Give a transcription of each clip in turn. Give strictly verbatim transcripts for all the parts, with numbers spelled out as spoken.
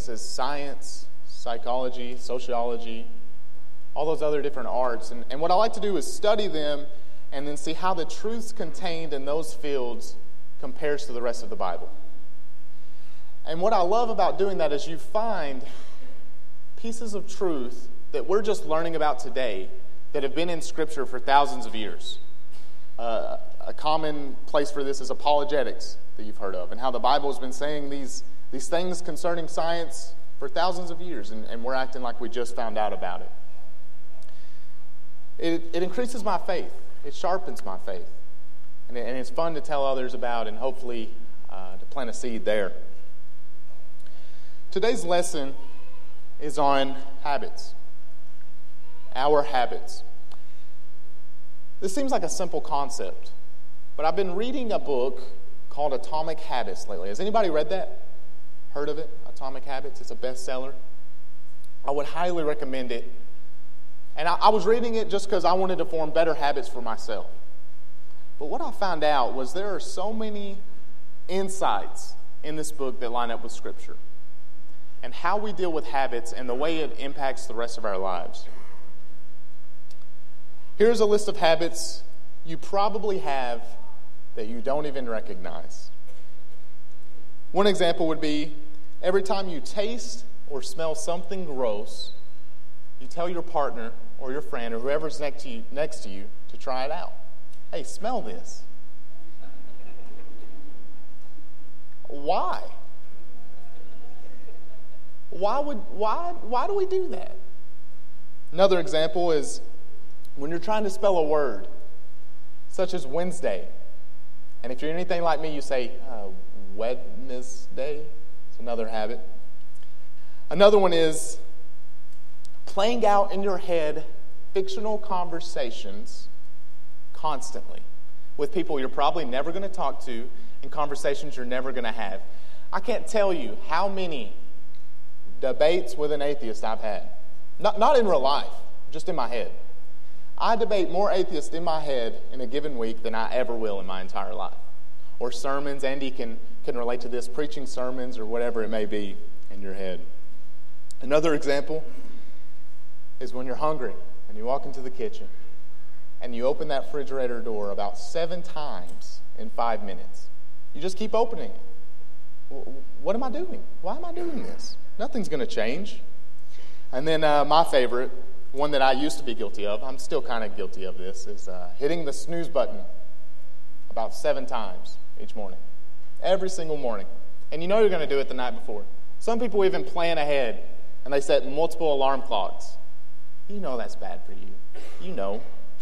things as science, psychology, sociology, all those other different arts. And, and what I like to do is study them and then see how the truths contained in those fields compares to the rest of the Bible. And what I love about doing that is you find pieces of truth that we're just learning about today that have been in Scripture for thousands of years. Uh, a common place for this is apologetics that you've heard of, and how the Bible has been saying these, these things concerning science for thousands of years, and, and we're acting like we just found out about it. It, it increases my faith. It sharpens my faith. And, it, and it's fun to tell others about and hopefully uh, to plant a seed there. Today's lesson is on habits. Our habits. This seems like a simple concept, but I've been reading a book called Atomic Habits lately. Has anybody read that? Heard of it? Atomic Habits. It's a bestseller. I would highly recommend it. And I, I was reading it just because I wanted to form better habits for myself. But what I found out was there are so many insights in this book that line up with Scripture and how we deal with habits and the way it impacts the rest of our lives. Here's a list of habits you probably have that you don't even recognize. One example would be every time you taste or smell something gross, you tell your partner or your friend or whoever's next to you, next to you to try it out. Hey, smell this. Why? Why would why why do we do that? Another example is when you're trying to spell a word, such as Wednesday, and if you're anything like me, you say uh, Wednesday. It's another habit. Another one is playing out in your head fictional conversations constantly with people you're probably never going to talk to and conversations you're never going to have. I can't tell you how many debates with an atheist I've had. Not, not in real life, just in my head. I debate more atheists in my head in a given week than I ever will in my entire life. Or sermons. Andy can, can relate to this, preaching sermons or whatever it may be in your head. Another example is when you're hungry and you walk into the kitchen and you open that refrigerator door about seven times in five minutes. You just keep opening it. What am I doing? Why am I doing this? Nothing's going to change. And then uh, my favorite, one that I used to be guilty of, I'm still kind of guilty of this, is uh, hitting the snooze button about seven times each morning. Every single morning. And you know you're going to do it the night before. Some people even plan ahead, and they set multiple alarm clocks. You know that's bad for you. You know.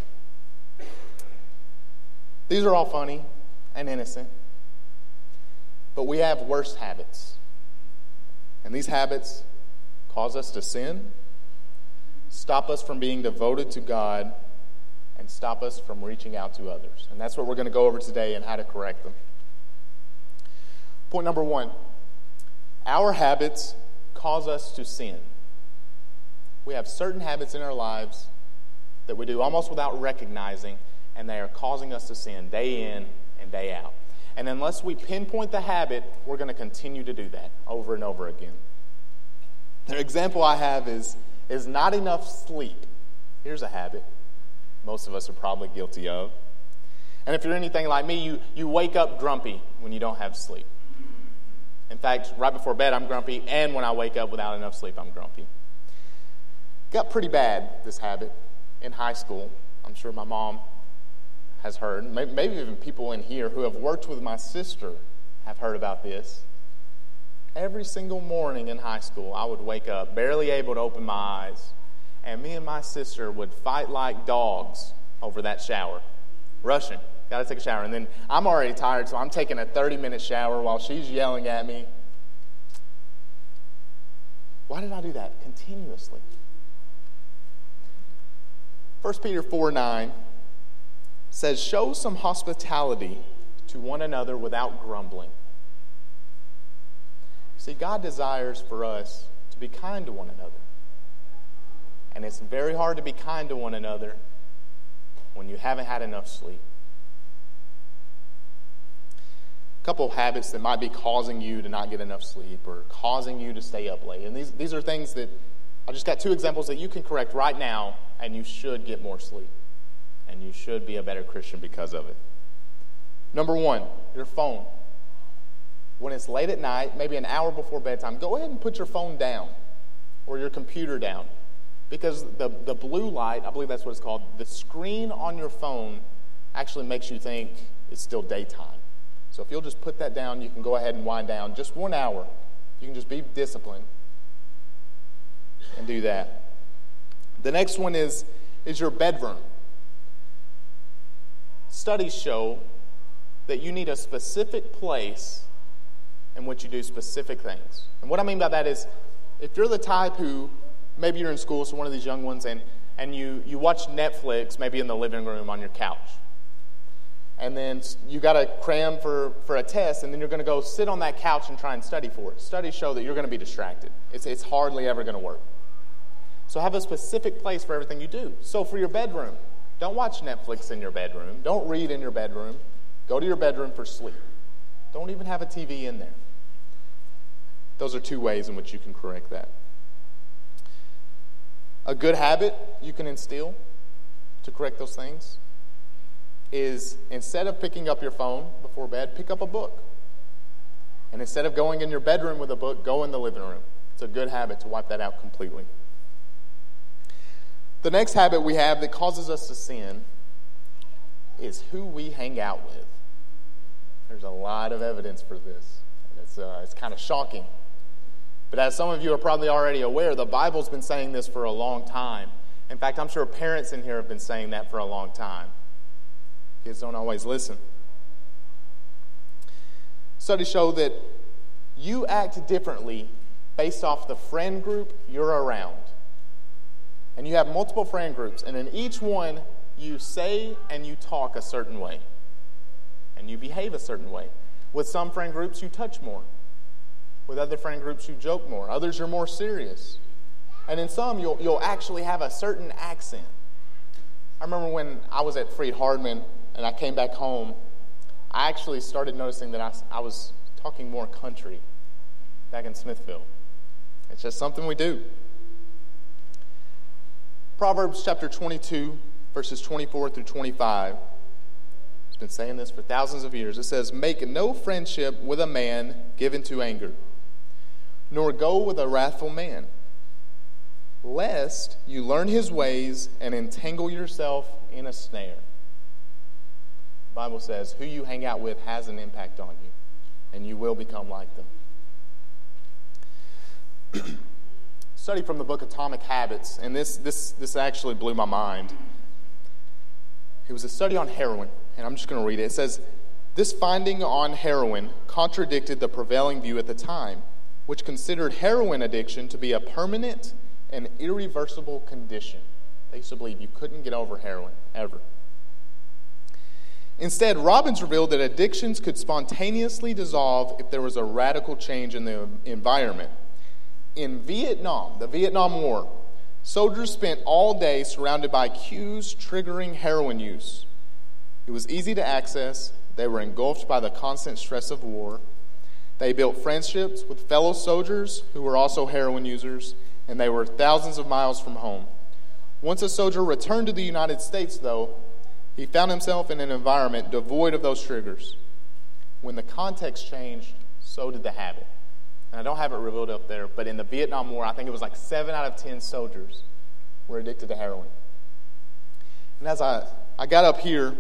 These are all funny and innocent. But we have worse habits. And these habits cause us to sin, stop us from being devoted to God, and stop us from reaching out to others. And that's what we're going to go over today and how to correct them. Point number one, our habits cause us to sin. We have certain habits in our lives that we do almost without recognizing, and they are causing us to sin day in and day out. And unless we pinpoint the habit, we're going to continue to do that over and over again. The example I have is, is not enough sleep. Here's a habit most of us are probably guilty of. And if you're anything like me, you, you wake up grumpy when you don't have sleep. In fact, right before bed, I'm grumpy, and when I wake up without enough sleep, I'm grumpy. Got pretty bad, this habit, in high school. I'm sure my mom has heard. Maybe even people in here who have worked with my sister have heard about this. Every single morning in high school, I would wake up barely able to open my eyes, and me and my sister would fight like dogs over that shower. Rushing. Got to take a shower. And then I'm already tired, so I'm taking a thirty-minute shower while she's yelling at me. Why did I do that continuously? First Peter four nine says, "Show some hospitality to one another without grumbling." See, God desires for us to be kind to one another. And it's very hard to be kind to one another when you haven't had enough sleep. A couple of habits that might be causing you to not get enough sleep or causing you to stay up late. And these, these are things that I just got two examples that you can correct right now, and you should get more sleep. And you should be a better Christian because of it. Number one, your phone. When it's late at night, maybe an hour before bedtime, go ahead and put your phone down or your computer down. Because the, the blue light, I believe that's what it's called, the screen on your phone actually makes you think it's still daytime. So if you'll just put that down, you can go ahead and wind down just one hour. You can just be disciplined and do that. The next one is, is your bedroom. Studies show that you need a specific place in which you do specific things. And what I mean by that is, if you're the type who, maybe you're in school, so one of these young ones, and, and you, you watch Netflix maybe in the living room on your couch. And then you got to cram for, for a test, and then you're going to go sit on that couch and try and study for it. Studies show that you're going to be distracted. It's, it's hardly ever going to work. So have a specific place for everything you do. So for your bedroom, don't watch Netflix in your bedroom. Don't read in your bedroom. Go to your bedroom for sleep. Don't even have a T V in there. Those are two ways in which you can correct that. A good habit you can instill to correct those things is, instead of picking up your phone before bed, pick up a book. And instead of going in your bedroom with a book, go in the living room. It's a good habit to wipe that out completely. The next habit we have that causes us to sin is who we hang out with. There's a lot of evidence for this, and it's, uh, it's kind of shocking. But as some of you are probably already aware, the Bible's been saying this for a long time. In fact, I'm sure parents in here have been saying that for a long time. Kids don't always listen. Studies show that you act differently based off the friend group you're around. And you have multiple friend groups, and in each one, you say and you talk a certain way. And you behave a certain way. With some friend groups, you touch more. With other friend groups, you joke more. Others, you're more serious. And in some, you'll, you'll actually have a certain accent. I remember when I was at Freed Hardman and I came back home, I actually started noticing that I, I was talking more country back in Smithville. It's just something we do. Proverbs chapter twenty-two, verses twenty-four through twenty-five. It's been saying this for thousands of years. It says, "Make no friendship with a man given to anger, nor go with a wrathful man, lest you learn his ways and entangle yourself in a snare." The Bible says who you hang out with has an impact on you, and you will become like them. Study from the book Atomic Habits, and this, this, this actually blew my mind. It was a study on heroin, and I'm just going to read it. It says, "This finding on heroin contradicted the prevailing view at the time, which considered heroin addiction to be a permanent and irreversible condition." They used to believe you couldn't get over heroin, ever. Instead, Robbins revealed that addictions could spontaneously dissolve if there was a radical change in the environment. In Vietnam, the Vietnam War, soldiers spent all day surrounded by cues triggering heroin use. It was easy to access. They were engulfed by the constant stress of war. They built friendships with fellow soldiers who were also heroin users, and they were thousands of miles from home. Once a soldier returned to the United States, though, he found himself in an environment devoid of those triggers. When the context changed, so did the habit. And I don't have it revealed up there, but in the Vietnam War, I think it was like seven out of ten soldiers were addicted to heroin. And as I, I got up here,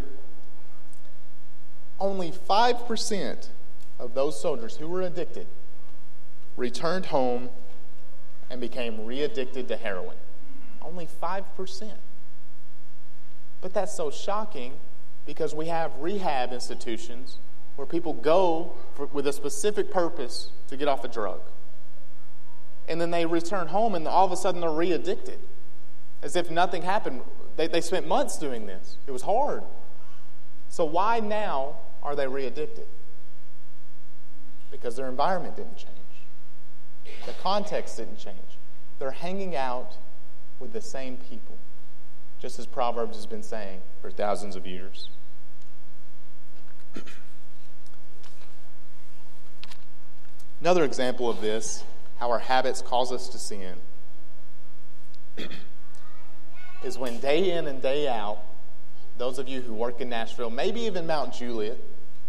only five percent of those soldiers who were addicted returned home and became re-addicted to heroin. Only five percent. But that's so shocking because we have rehab institutions where people go for, with a specific purpose to get off a drug. And then they return home and all of a sudden they're re-addicted. As if nothing happened. They, they spent months doing this. It was hard. So why now are they re-addicted? Because their environment didn't change. The context didn't change. They're hanging out with the same people, just as Proverbs has been saying for thousands of years. Another example of this, how our habits cause us to sin, is when day in and day out, those of you who work in Nashville, maybe even Mount Juliet,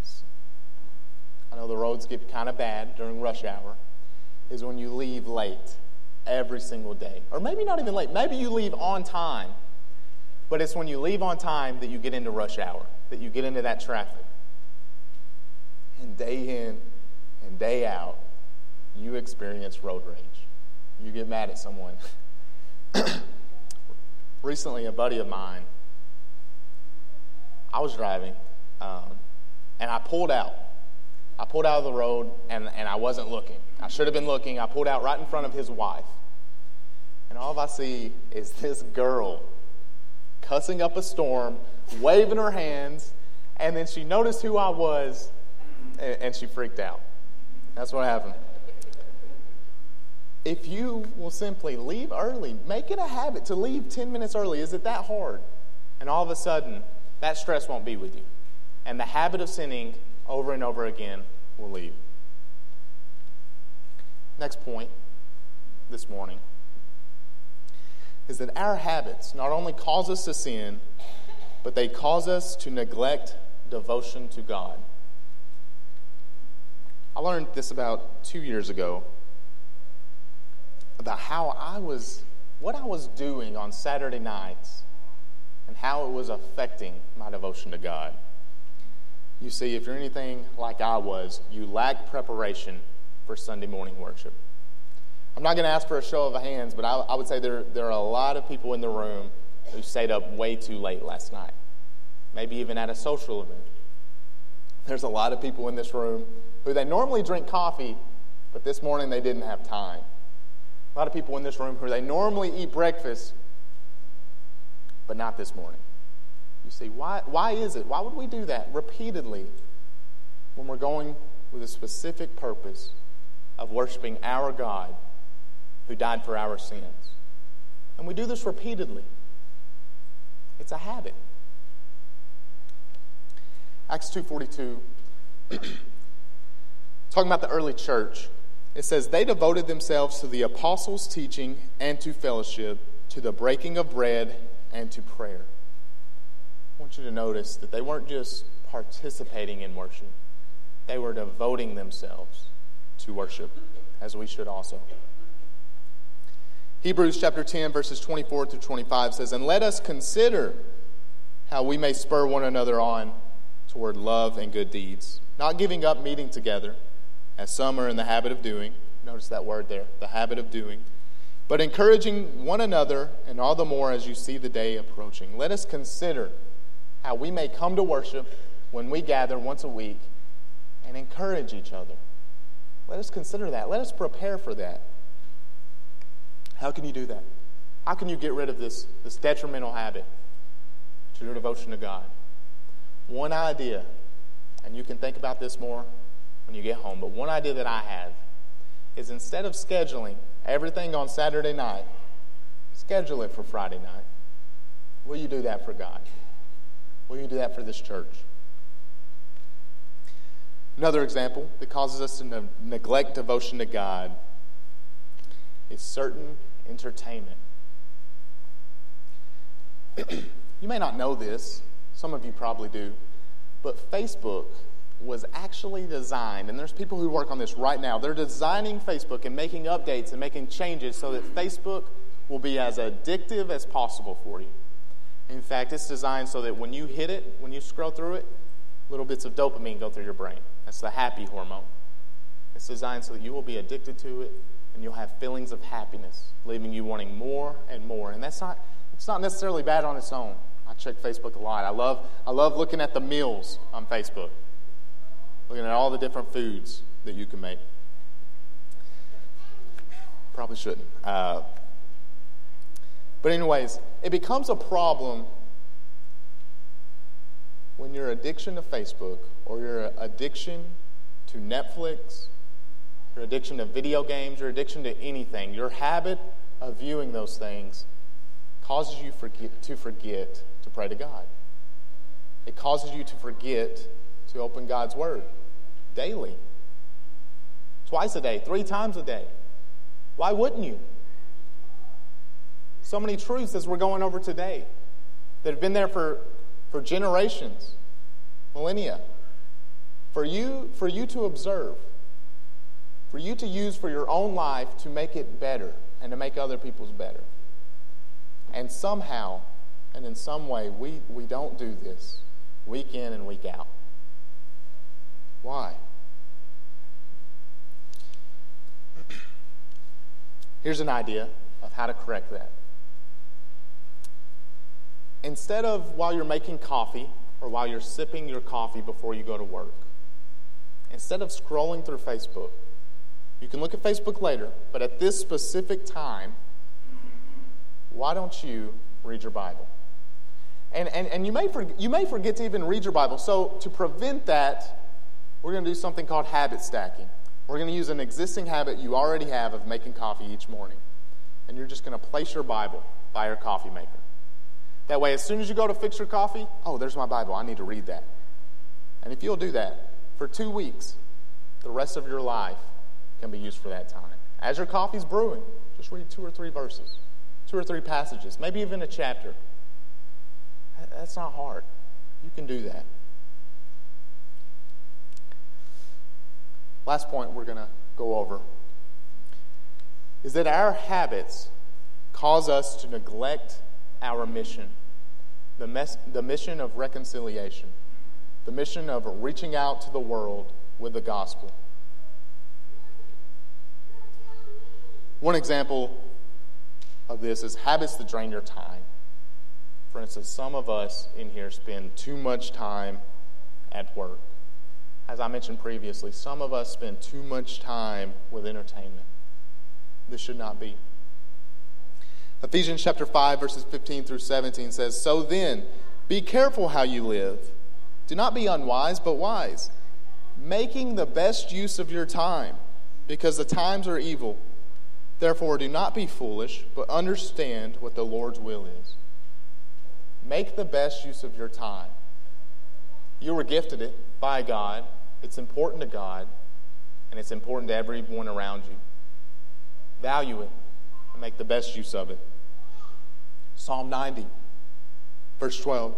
I know the roads get kind of bad during rush hour, is when you leave late every single day. Or maybe not even late. Maybe you leave on time. But it's when you leave on time that you get into rush hour, that you get into that traffic. And day in and day out, you experience road rage. You get mad at someone. Recently, a buddy of mine, I was driving, um, and I pulled out. I pulled out of the road, and, and I wasn't looking. I should have been looking. I pulled out right in front of his wife. And all I see is this girl cussing up a storm, waving her hands, and then she noticed who I was, and, and she freaked out. That's what happened. If you will simply leave early, make it a habit to leave ten minutes early. Is it that hard? And all of a sudden, that stress won't be with you. And the habit of sinning over and over again will leave. Next point this morning is that our habits not only cause us to sin, but they cause us to neglect devotion to God. I learned this about two years ago about how I was, what I was doing on Saturday nights and how it was affecting my devotion to God. You see, if you're anything like I was, you lack preparation for Sunday morning worship. I'm not going to ask for a show of hands, but I, I would say there, there are a lot of people in the room who stayed up way too late last night, maybe even at a social event. There's a lot of people in this room who they normally drink coffee, but this morning they didn't have time. A lot of people in this room who they normally eat breakfast, but not this morning. You see, why, why is it? Why would we do that repeatedly when we're going with a specific purpose of worshiping our God who died for our sins? And we do this repeatedly. It's a habit. Acts two forty-two, talking about the early church, it says, they devoted themselves to the apostles' teaching and to fellowship, to the breaking of bread and to prayer. I want you to notice that they weren't just participating in worship. They were devoting themselves to worship, as we should also. Hebrews chapter ten, verses twenty-four through twenty-five says, and let us consider how we may spur one another on toward love and good deeds, not giving up meeting together, as some are in the habit of doing. Notice that word there, the habit of doing. But encouraging one another, and all the more as you see the day approaching. Let us consider how we may come to worship when we gather once a week and encourage each other. Let us consider that. Let us prepare for that. How can you do that? How can you get rid of this, this detrimental habit to your devotion to God? One idea, and you can think about this more when you get home, but one idea that I have is instead of scheduling everything on Saturday night, schedule it for Friday night. Will you do that for God? Will you do that for this church? Another example that causes us to ne- neglect devotion to God is certain entertainment. You may not know this. Some of you probably do. But Facebook was actually designed, and there's people who work on this right now. They're designing Facebook and making updates and making changes so that Facebook will be as addictive as possible for you. In fact, it's designed so that when you hit it, when you scroll through it, little bits of dopamine go through your brain. That's the happy hormone. It's designed so that you will be addicted to it and you'll have feelings of happiness, leaving you wanting more and more. And that's not, it's not necessarily bad on its own. I check Facebook a lot. I love, I love looking at the meals on Facebook, looking at all the different foods that you can make. Probably shouldn't. Uh, but anyways, it becomes a problem when your addiction to Facebook or your addiction to Netflix, your addiction to video games, your addiction to anything, your habit of viewing those things causes you forget, to forget to pray to God. It causes you to forget to open God's Word daily. twice a day, three times a day. Why wouldn't you? So many truths as we're going over today that have been there for, for generations, millennia. For you, for you to observe, for you to use for your own life to make it better and to make other people's better. And somehow, and in some way, we, we don't do this week in and week out. Why? Here's an idea of how to correct that. Instead of while you're making coffee or while you're sipping your coffee before you go to work, instead of scrolling through Facebook, you can look at Facebook later, but at this specific time, why don't you read your Bible? And, and, and you may for, you may forget to even read your Bible. So to prevent that, we're going to do something called habit stacking. We're going to use an existing habit you already have of making coffee each morning. And you're just going to place your Bible by your coffee maker. That way, as soon as you go to fix your coffee, oh, there's my Bible. I need to read that. And if you'll do that for two weeks, the rest of your life can be used for that time. As your coffee's brewing, just read two or three verses, two or three passages, maybe even a chapter. That's not hard. You can do that. Last point we're going to go over is that our habits cause us to neglect our mission, the, mes- the mission of reconciliation, the mission of reaching out to the world with the gospel. One example of this is habits that drain your time. For instance, some of us in here spend too much time at work. As I mentioned previously, some of us spend too much time with entertainment. This should not be. Ephesians chapter five, verses fifteen through seventeen says, "So then, be careful how you live. Do not be unwise, but wise, making the best use of your time, because the times are evil. Therefore, do not be foolish, but understand what the Lord's will is." Make the best use of your time. You were gifted it by God. It's important to God, and it's important to everyone around you. Value it and make the best use of it. Psalm ninety, verse twelve.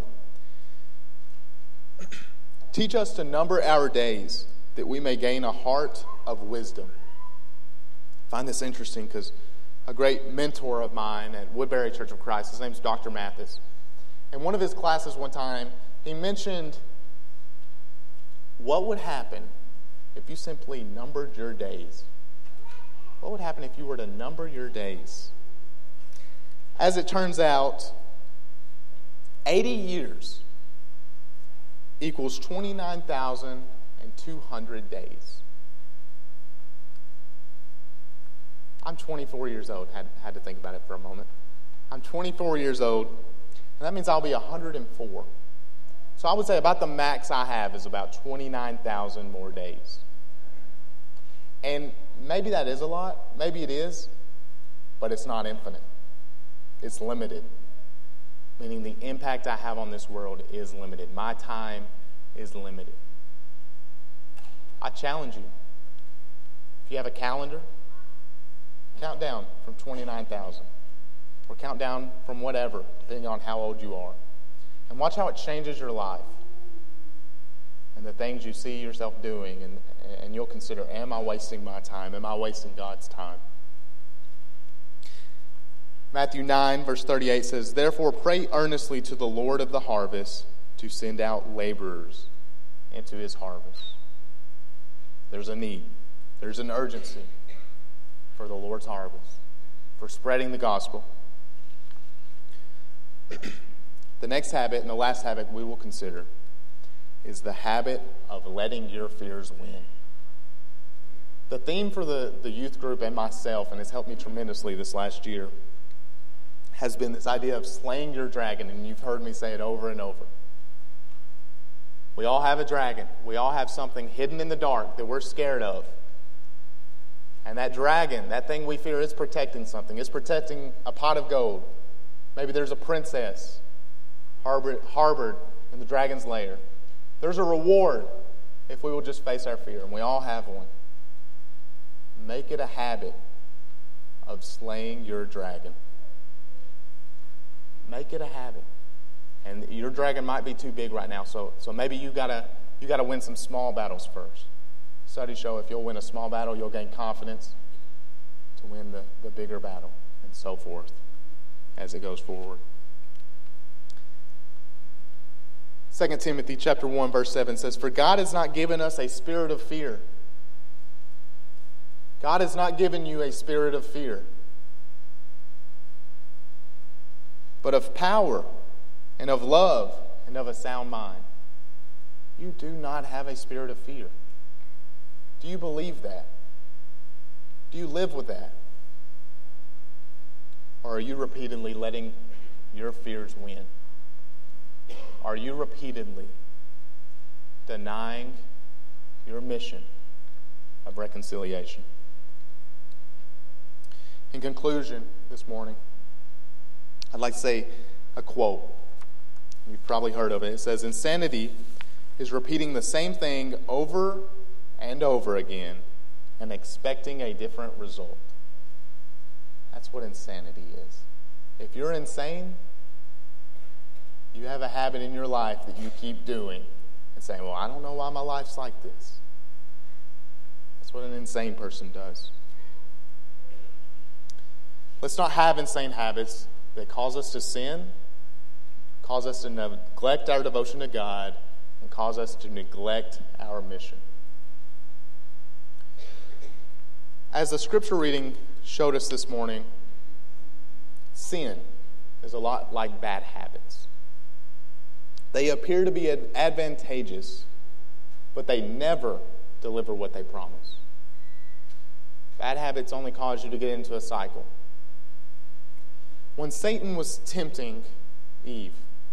"Teach us to number our days, that we may gain a heart of wisdom." I find this interesting because a great mentor of mine at Woodbury Church of Christ, his name's Doctor Mathis, in one of his classes one time, he mentioned what would happen if you simply numbered your days. What would happen if you were to number your days? As it turns out, eighty years equals twenty-nine thousand two hundred days. I'm twenty-four years old. Had, had to think about it for a moment. I'm twenty-four years old, and that means I'll be one hundred four. So I would say about the max I have is about twenty-nine thousand more days. And maybe that is a lot. Maybe it is. But it's not infinite. It's limited. Meaning the impact I have on this world is limited. My time is limited. I challenge you. If you have a calendar, count down from twenty-nine thousand. Or count down from whatever, depending on how old you are. And watch how it changes your life. And the things you see yourself doing. And, and you'll consider, am I wasting my time? Am I wasting God's time? Matthew nine, verse thirty-eight says, "Therefore pray earnestly to the Lord of the harvest to send out laborers into his harvest." There's a need. There's an urgency for the Lord's harvest, for spreading the gospel. The next habit and the last habit we will consider is the habit of letting your fears win. The theme for the, the youth group and myself, and it's helped me tremendously this last year, has been this idea of slaying your dragon, and you've heard me say it over and over. We all have a dragon. We all have something hidden in the dark that we're scared of. And that dragon, that thing we fear, is protecting something. It's protecting a pot of gold. Maybe there's a princess harbored, harbored in the dragon's lair. There's a reward if we will just face our fear, and we all have one. make it a habit of slaying your dragon. Make it a habit. And your dragon might be too big right now, so so maybe you gotta you gotta win some small battles first. Studies show if you'll win a small battle, you'll gain confidence to win the, the bigger battle, and so forth as it goes forward. Second Timothy chapter one, verse seven says, "For God has not given us a spirit of fear." God has not given you a spirit of fear, but of power and of love and of a sound mind. You do not have a spirit of fear. Do you believe that? Do you live with that? Or are you repeatedly letting your fears win? Are you repeatedly denying your mission of reconciliation? In conclusion this morning, I'd like to say a quote. You've probably heard of it. It says, "Insanity is repeating the same thing over and over again and expecting a different result." That's what insanity is. If you're insane, you have a habit in your life that you keep doing and saying, "Well, I don't know why my life's like this." That's what an insane person does. Let's not have insane habits that cause us to sin, cause us to neglect our devotion to God, and cause us to neglect our mission. As the scripture reading showed us this morning, sin is a lot like bad habits. They appear to be advantageous, but they never deliver what they promise. Bad habits only cause you to get into a cycle. When Satan was tempting Eve,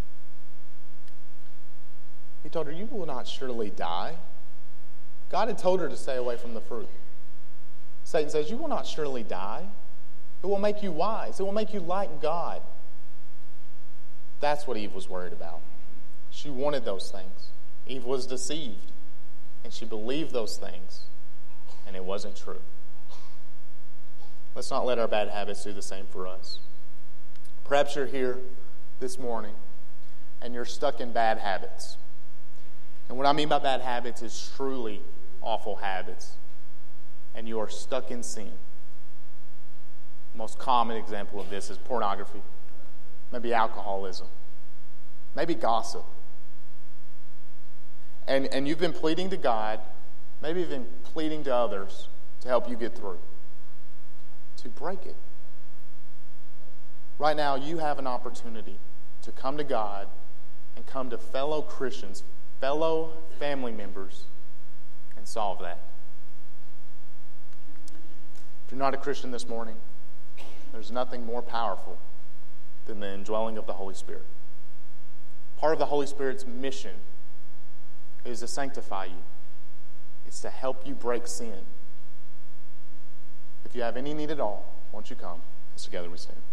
he told her, "You will not surely die." God had told her to stay away from the fruit. Satan says, "You will not surely die. It will make you wise. It will make you like God." That's what Eve was worried about. She wanted those things. Eve was deceived, and she believed those things, and it wasn't true. Let's not let our bad habits do the same for us. Perhaps you're here this morning, and you're stuck in bad habits. And what I mean by bad habits is truly awful habits. And you are stuck in sin. The most common example of this is pornography, maybe alcoholism, maybe gossip. And, and you've been pleading to God, maybe even pleading to others to help you get through, to break it. Right now, you have an opportunity to come to God and come to fellow Christians, fellow family members, and solve that. If you're not a Christian this morning, there's nothing more powerful than the indwelling of the Holy Spirit. Part of the Holy Spirit's mission is to sanctify you. It's to help you break sin. If you have any need at all, won't you come? As together we stand.